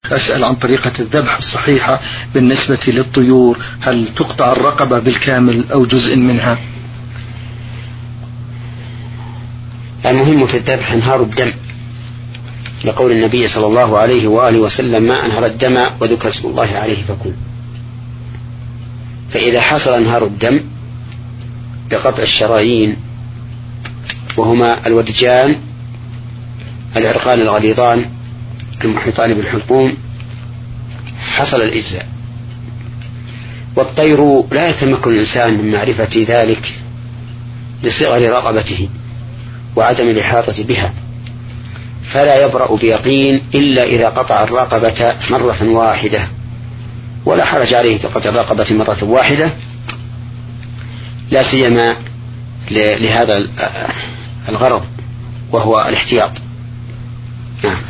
أسأل عن طريقة الذبح الصحيحة بالنسبة للطيور، هل تقطع الرقبة بالكامل أو جزء منها؟ المهم في الذبح انهار الدم، لقول النبي صلى الله عليه وآله وسلم: ما أنهر الدم وذكر اسم الله عليه فكل. فإذا حصل انهار الدم بقطع الشرايين، وهما الودجان العرقان الغليظان المحيطان بالحلقوم، حصل الإجزاء. والطير لا يتمكن الإنسان من معرفة ذلك لصغر رقبته وعدم الإحاطة بها، فلا يبرأ بيقين إلا إذا قطع الرقبة مرة واحدة، ولا حرج عليه بقطع الرقبة مرة واحدة، لا سيما لهذا الغرض وهو الاحتياط. نعم.